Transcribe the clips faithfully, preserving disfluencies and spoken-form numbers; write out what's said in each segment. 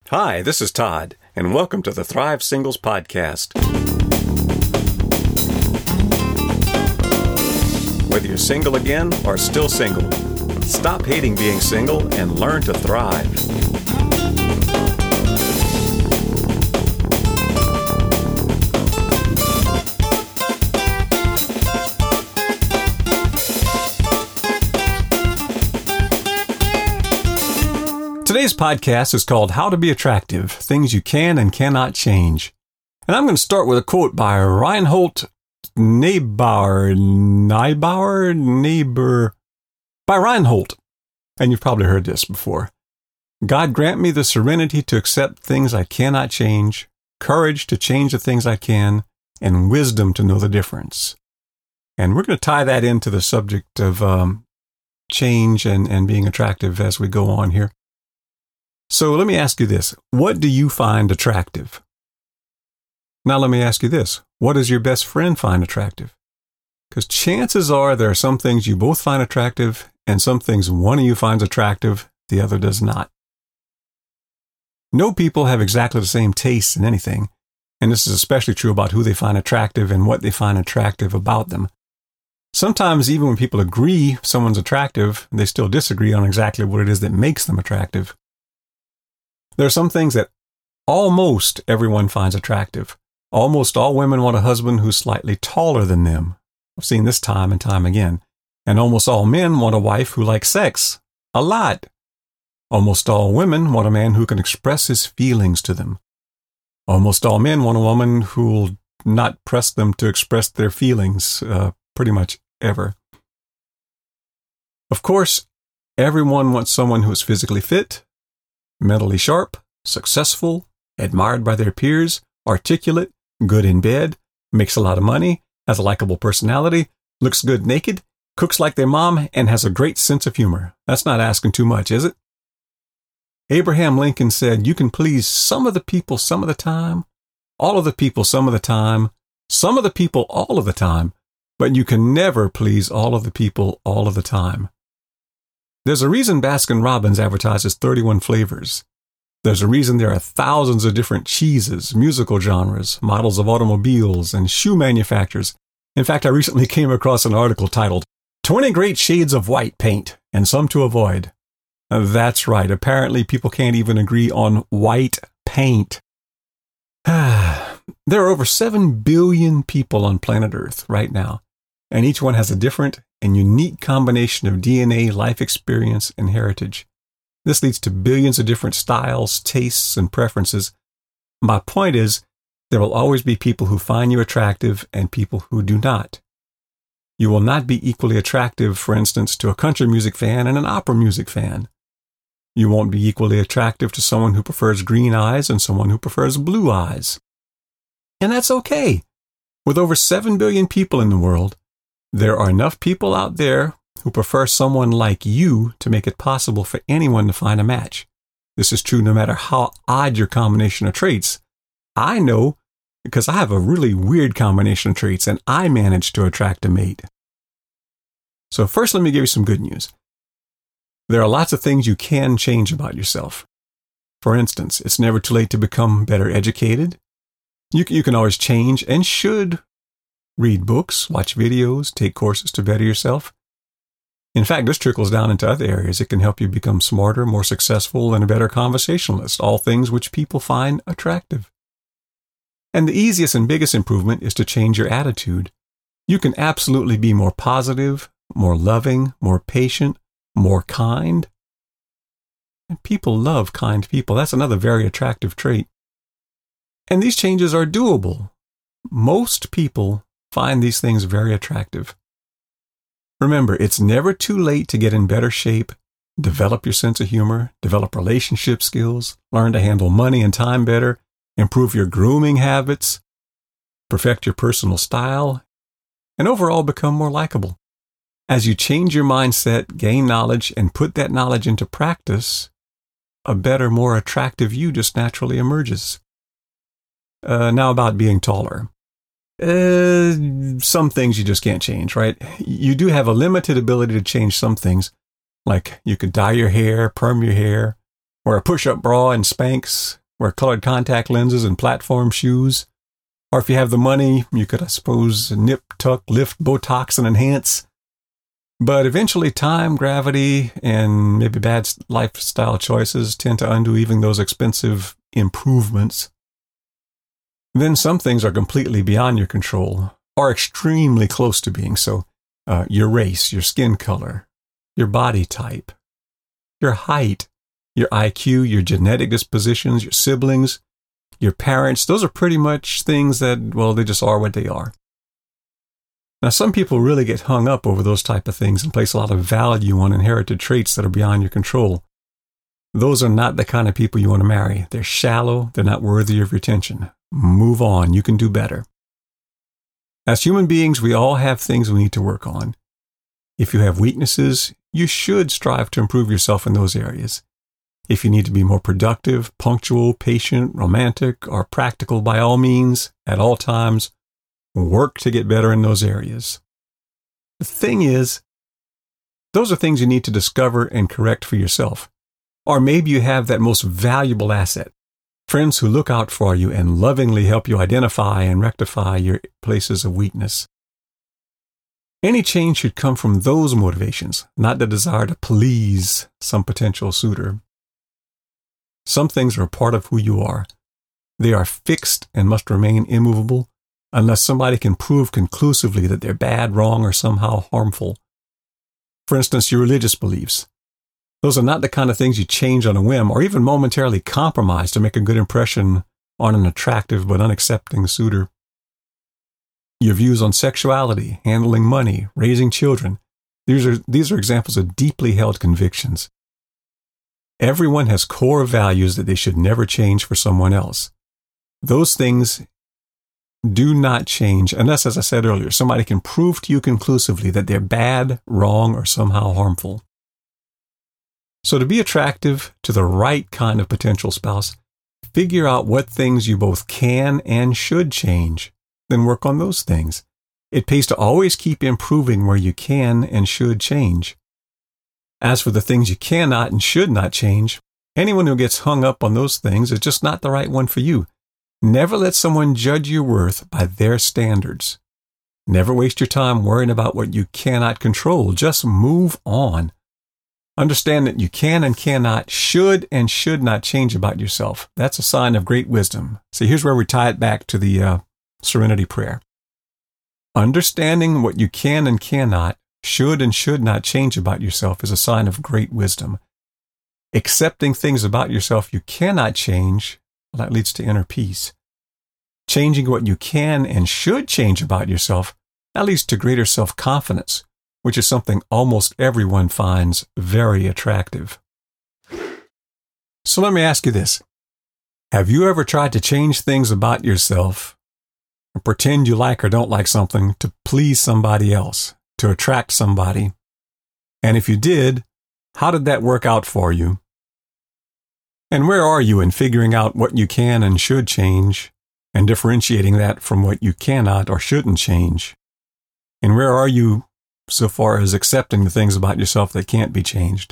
Hi, this is Todd, and welcome to the Thrive Singles Podcast. Whether you're single again or still single, stop hating being single and learn to thrive. Today's podcast is called How to Be Attractive, Things You Can and Cannot Change. And I'm going to start with a quote by Reinhold Niebuhr, Niebuhr, Niebuhr, by Reinhold. And you've probably heard this before. God grant me the serenity to accept things I cannot change, courage to change the things I can, and wisdom to know the difference. And we're going to tie that into the subject of um, change and, and being attractive as we go on here. So let me ask you this. What do you find attractive? Now let me ask you this. What does your best friend find attractive? Because chances are there are some things you both find attractive and some things one of you finds attractive, the other does not. No people have exactly the same tastes in anything, and this is especially true about who they find attractive and what they find attractive about them. Sometimes even when people agree someone's attractive, they still disagree on exactly what it is that makes them attractive. There are some things that almost everyone finds attractive. Almost all women want a husband who's slightly taller than them. I've seen this time and time again. And almost all men want a wife who likes sex. A lot. Almost all women want a man who can express his feelings to them. Almost all men want a woman who will not press them to express their feelings, uh, pretty much ever. Of course, everyone wants someone who is physically fit, mentally sharp, successful, admired by their peers, articulate, good in bed, makes a lot of money, has a likable personality, looks good naked, cooks like their mom, and has a great sense of humor. That's not asking too much, is it? Abraham Lincoln said, "You can please some of the people some of the time, all of the people some of the time, some of the people all of the time, but you can never please all of the people all of the time." There's a reason Baskin-Robbins advertises thirty-one flavors. There's a reason there are thousands of different cheeses, musical genres, models of automobiles, and shoe manufacturers. In fact, I recently came across an article titled, twenty Great Shades of White Paint and Some to Avoid. Now, that's right. Apparently, people can't even agree on white paint. There are over seven billion people on planet Earth right now, and each one has a different and unique combination of D N A, life experience, and heritage. This leads to billions of different styles, tastes, and preferences. My point is, there will always be people who find you attractive and people who do not. You will not be equally attractive, for instance, to a country music fan and an opera music fan. You won't be equally attractive to someone who prefers green eyes and someone who prefers blue eyes. And that's okay. With over seven billion people in the world, there are enough people out there who prefer someone like you to make it possible for anyone to find a match. This is true no matter how odd your combination of traits. I know because I have a really weird combination of traits and I managed to attract a mate. So first, let me give you some good news. There are lots of things you can change about yourself. For instance, it's never too late to become better educated. You, you can always change and should read books, watch videos, take courses to better yourself. In fact, this trickles down into other areas. It can help you become smarter, more successful, and a better conversationalist, all things which people find attractive. And the easiest and biggest improvement is to change your attitude. You can absolutely be more positive, more loving, more patient, more kind. And people love kind people. That's another very attractive trait. And these changes are doable. Most people find these things very attractive. Remember, it's never too late to get in better shape, develop your sense of humor, develop relationship skills, learn to handle money and time better, improve your grooming habits, perfect your personal style, and overall become more likable. As you change your mindset, gain knowledge, and put that knowledge into practice, a better, more attractive you just naturally emerges. Uh, now about being taller. Uh, some things you just can't change, right? You do have a limited ability to change some things, like you could dye your hair, perm your hair, wear a push-up bra and Spanx, wear colored contact lenses and platform shoes. Or if you have the money, you could, I suppose, nip, tuck, lift, Botox, and enhance. But eventually time, gravity, and maybe bad lifestyle choices tend to undo even those expensive improvements. Then some things are completely beyond your control, or extremely close to being so. Uh, your race, your skin color, your body type, your height, your I Q, your genetic dispositions, your siblings, your parents. Those are pretty much things that, well, they just are what they are. Now, some people really get hung up over those type of things and place a lot of value on inherited traits that are beyond your control. Those are not the kind of people you want to marry. They're shallow. They're not worthy of your attention. Move on. You can do better. As human beings, we all have things we need to work on. If you have weaknesses, you should strive to improve yourself in those areas. If you need to be more productive, punctual, patient, romantic, or practical, by all means, at all times, work to get better in those areas. The thing is, those are things you need to discover and correct for yourself. Or maybe you have that most valuable asset, friends who look out for you and lovingly help you identify and rectify your places of weakness. Any change should come from those motivations, not the desire to please some potential suitor. Some things are a part of who you are. They are fixed and must remain immovable unless somebody can prove conclusively that they're bad, wrong, or somehow harmful. For instance, your religious beliefs. Those are not the kind of things you change on a whim or even momentarily compromise to make a good impression on an attractive but unaccepting suitor. Your views on sexuality, handling money, raising children. These are, these are examples of deeply held convictions. Everyone has core values that they should never change for someone else. Those things do not change unless, as I said earlier, somebody can prove to you conclusively that they're bad, wrong, or somehow harmful. So to be attractive to the right kind of potential spouse, figure out what things you both can and should change, then work on those things. It pays to always keep improving where you can and should change. As for the things you cannot and should not change, anyone who gets hung up on those things is just not the right one for you. Never let someone judge your worth by their standards. Never waste your time worrying about what you cannot control. Just move on. Understand that you can and cannot, should and should not change about yourself. That's a sign of great wisdom. See, here's where we tie it back to the uh, Serenity Prayer. Understanding what you can and cannot, should and should not change about yourself is a sign of great wisdom. Accepting things about yourself you cannot change, well, that leads to inner peace. Changing what you can and should change about yourself, that leads to greater self-confidence, which is something almost everyone finds very attractive. So let me ask you this. Have you ever tried to change things about yourself or pretend you like or don't like something to please somebody else, to attract somebody? And if you did, how did that work out for you? And where are you in figuring out what you can and should change and differentiating that from what you cannot or shouldn't change? And where are you so far as accepting the things about yourself that can't be changed?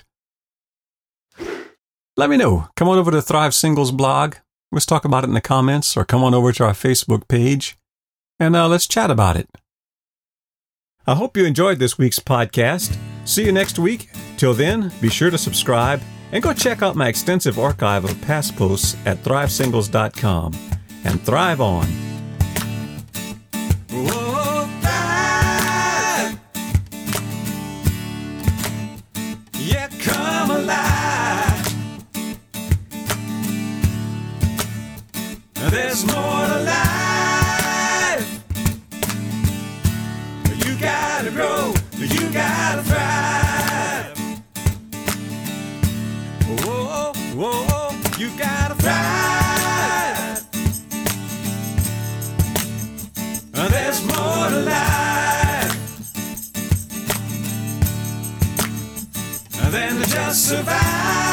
Let me know. Come on over to Thrive Singles blog. Let's talk about it in the comments, or come on over to our Facebook page and uh, let's chat about it. I hope you enjoyed this week's podcast. See you next week. Till then, be sure to subscribe and go check out my extensive archive of past posts at thrive singles dot com. And thrive on. Whoa, thrive. Yeah, come alive. There's more to life. You gotta grow. You gotta thrive. Whoa, whoa, you gotta thrive. There's more to life than to just survive.